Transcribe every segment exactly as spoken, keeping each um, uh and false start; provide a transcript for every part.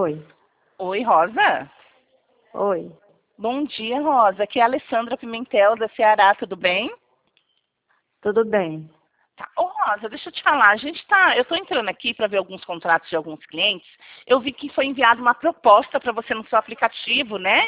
Oi. Oi, Rosa. Oi. Bom dia, Rosa. Aqui é a Alessandra Pimentel, da Ceará, tudo bem? Tudo bem? Tá. Ô, Rosa, deixa eu te falar. A gente tá, eu estou entrando aqui para ver alguns contratos de alguns clientes. Eu vi que foi enviada uma proposta para você no seu aplicativo, né?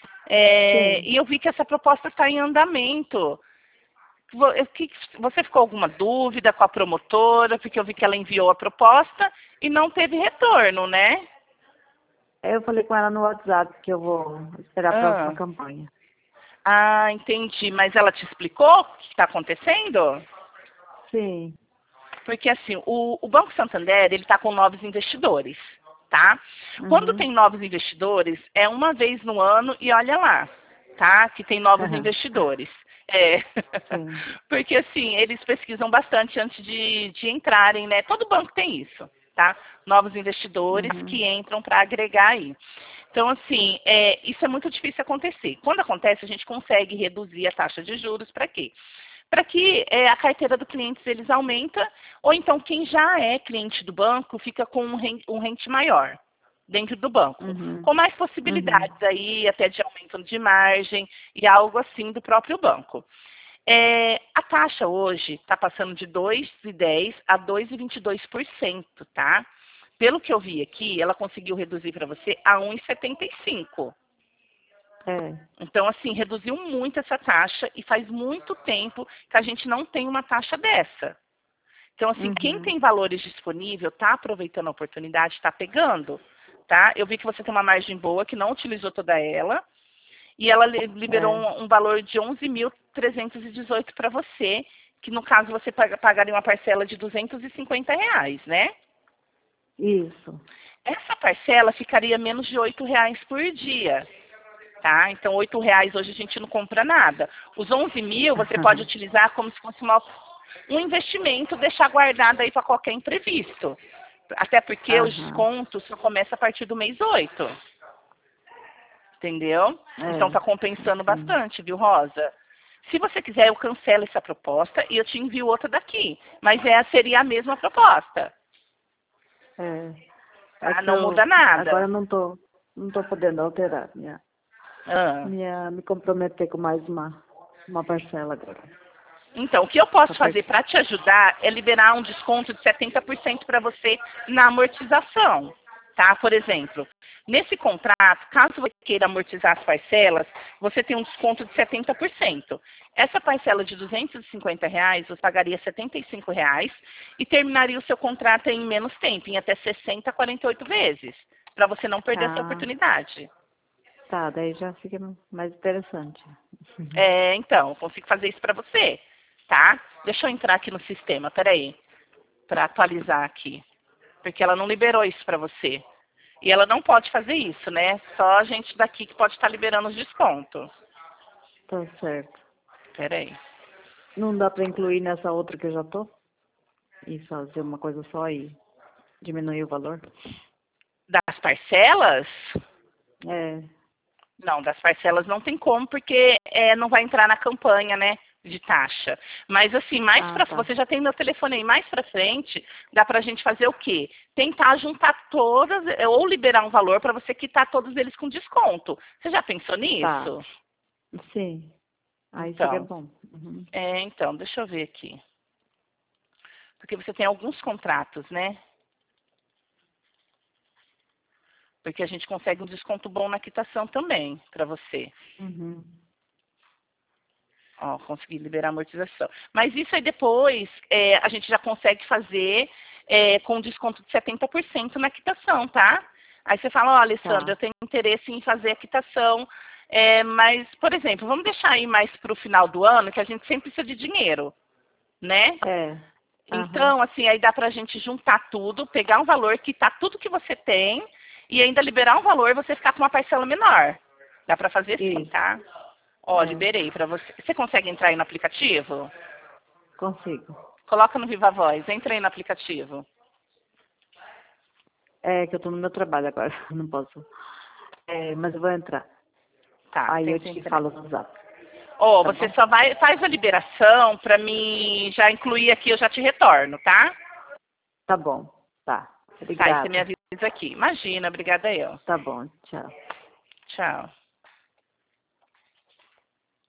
É, Sim. e eu vi que essa proposta está em andamento. Vo- eu- que- Você ficou alguma dúvida com a promotora? Porque eu vi que ela enviou a proposta e não teve retorno, né? Eu falei com ela no WhatsApp que eu vou esperar a próxima Ah, campanha. ah, entendi. Mas ela te explicou o que está acontecendo? Sim. Porque assim, o, o Banco Santander, ele está com novos investidores, tá? Quando Uhum. tem novos investidores, é uma vez no ano e olha lá, tá? Que tem novos investidores. É, Sim. porque assim, eles pesquisam bastante antes de, de entrarem, né? Todo banco tem isso, tá? Novos investidores Uhum. que entram para agregar aí. Então, assim, é, isso é muito difícil acontecer. Quando acontece, a gente consegue reduzir a taxa de juros para quê? Para que é, a carteira do cliente eles aumenta, ou então quem já é cliente do banco fica com um ren- um rente maior dentro do banco, Uhum. com mais Uhum. possibilidades aí até de aumento de margem e algo assim do próprio banco. É, a taxa hoje está passando de dois vírgula dez por cento a dois vírgula vinte e dois por cento, tá? Pelo que eu vi aqui, ela conseguiu reduzir para você a um vírgula setenta e cinco por cento. É. Então, assim, reduziu muito essa taxa e faz muito tempo que a gente não tem uma taxa dessa. Então, assim, quem Uhum. tem valores disponíveis está aproveitando a oportunidade, está pegando, tá? Eu vi que você tem uma margem boa, que não utilizou toda ela, e ela li- liberou É. um, um valor de onze mil trezentos e dezoito para você, que no caso você paga- pagaria uma parcela de duzentos e cinquenta reais, né? Isso. Essa parcela ficaria menos de oito reais por dia. Tá? Então, oito reais hoje a gente não compra nada. Os onze mil você pode utilizar como se fosse uma, um investimento, deixar guardado aí para qualquer imprevisto. Até porque o Aham. desconto só começa a partir do mês oito. Entendeu? Então É. está compensando Sim. bastante, viu, Rosa? Se você quiser, eu cancelo essa proposta e eu te envio outra daqui. Mas é, seria a mesma proposta. É. É Tá? que Não eu muda agora nada. não tô, não tô podendo alterar minha, Ah. minha, me comprometer com mais uma, uma parcela agora. Então, o que eu posso Só fazer per- para te ajudar é liberar um desconto de setenta por cento para você na amortização, tá? Por exemplo, nesse contrato, caso você queira amortizar as parcelas, você tem um desconto de setenta por cento. Essa parcela de duzentos e cinquenta reais, você pagaria setenta e cinco reais e terminaria o seu contrato em menos tempo, em até sessenta a quarenta e oito vezes, para você não perder essa Ah, oportunidade. tá, daí já fica mais interessante. É, então, eu consigo fazer isso para você, tá? Deixa eu entrar aqui no sistema, peraí, para atualizar aqui. Porque ela não liberou isso para você. E ela não pode fazer isso, né? Só a gente daqui que pode estar liberando os descontos. Tá certo. Peraí. Não dá pra incluir nessa outra que eu já tô? E fazer uma coisa só e diminuir o valor? Das parcelas? É. Não, das parcelas não tem como, porque é, não vai entrar na campanha, né? De taxa. Mas assim, mais Ah, para tá. você já tem meu telefone aí, mais para frente, dá pra gente fazer o quê? Tentar juntar todas, é, ou liberar um valor para você quitar todos eles com desconto. Você já pensou Tá. nisso? Sim. Aí seria Então, bom. Uhum. é, então, deixa eu ver aqui. Porque você tem alguns contratos, né? Porque a gente consegue um desconto bom na quitação também, para você. Uhum. Ó, conseguir liberar a amortização. Mas isso aí depois é, a gente já consegue fazer é, com desconto de setenta por cento na quitação, tá? Aí você fala, ó, Alessandra, Tá. eu tenho interesse em fazer a quitação, é, mas, por exemplo, vamos deixar aí mais para o final do ano, que a gente sempre precisa de dinheiro, né? É. Aham. Então, assim, aí dá pra gente juntar tudo, pegar um valor, quitar tudo que você tem e ainda liberar um valor e você ficar com uma parcela menor. Dá pra fazer sim, Isso. tá? Ó, É. liberei pra você. Você consegue entrar aí no aplicativo? Consigo. Coloca no Viva Voz, entra aí no aplicativo. É que eu tô no meu trabalho agora. Não posso. É, mas eu vou entrar. Tá, Aí eu tenta te entrar. falo no zap. Ó, Tá você bom? só vai, faz a liberação pra mim já incluir aqui, eu já te retorno, tá? Tá bom. Tá. Tá, e você me Obrigada. avisa. aqui. Imagina, obrigada eu. Tá bom, tchau. Tchau.